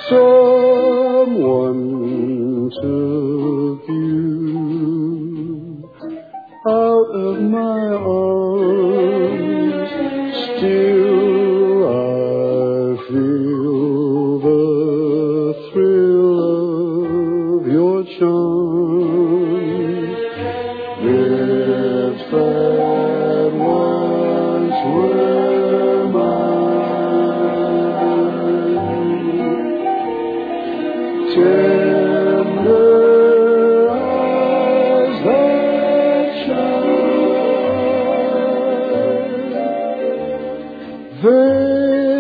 Someone took you out of my arms. Still I feel the thrill of your charms. Lips that once were mine, tender eyes that shine, they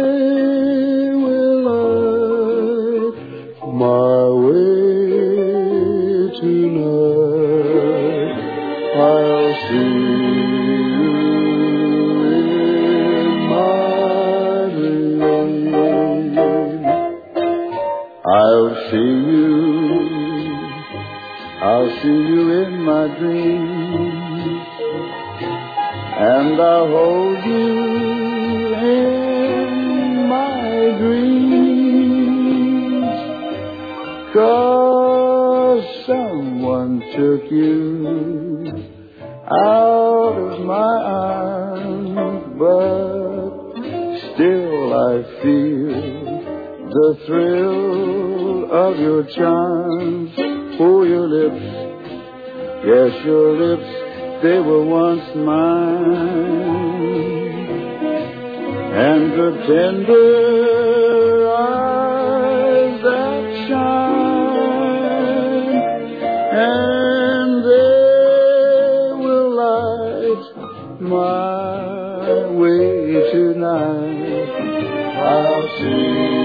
will light my way tonight. I'll see you in my dream. I'll see you in my dreams, and I'll hold you in my dreams. 'Cause someone took you out of my arms, but still I feel the thrill of your charms. Oh, your lips, yes, your lips, they were once mine, and the tender eyes that shine, and my way tonight. I'll see